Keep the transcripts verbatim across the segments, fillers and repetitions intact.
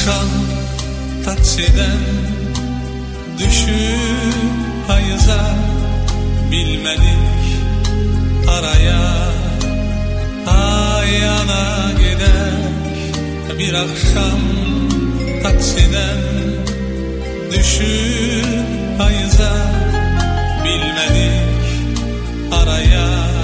akşam taksiden düşüp hayıza, bilmedik araya ayana gider. Bir akşam taksiden düşüp hayıza, bilmedik araya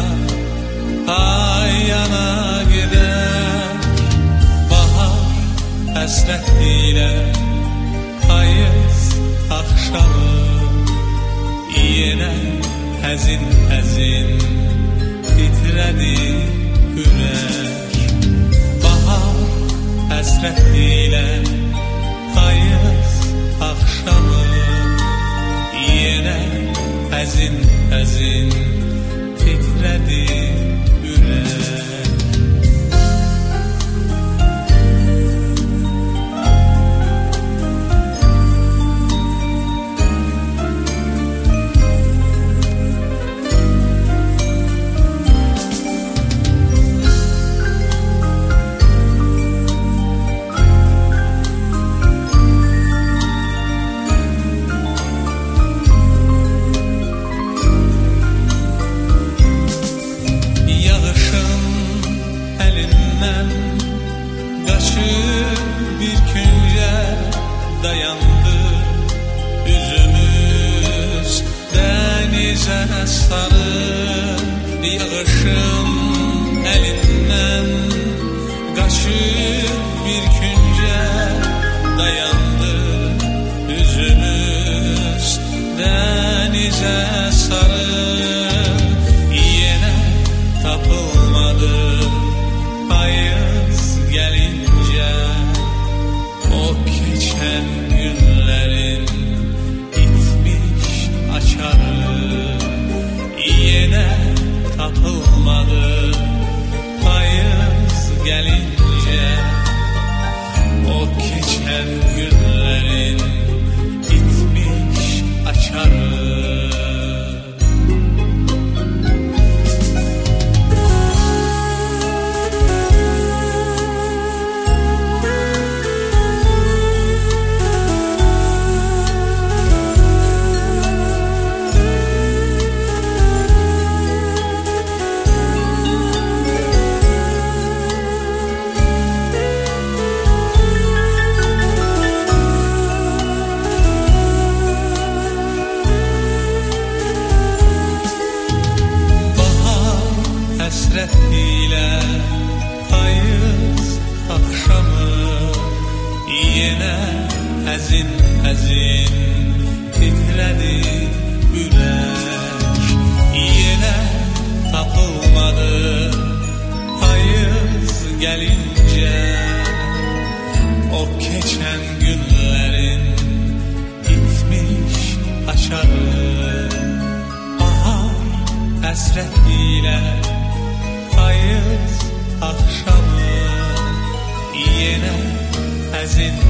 ayana gider. Bahar hasretiyle hayız akşamı, yine hazin hazin titredi yürek. Bahar hasretiyle hayız akşamı, yine hazin hazin titredi yürek. Bir künce dayandı yüzümüz denize sarı. Yağışın elinden kaçıp bir künce dayandı yüzümüz denize sarı. Yine tapılmadı hayız gelince, o geçen günlerin itmiş açarı. Yine tapılmadı hayız gelince, o geçen günlerin itmiş açarı. Hasretiyle hayız akşamı, yine hazin hazin titredi yürek. Yine tapılmadı hayız gelince, o geçen günlerin itmiş açarı. Bahar hasretiyle hayız akşamı, yine hazin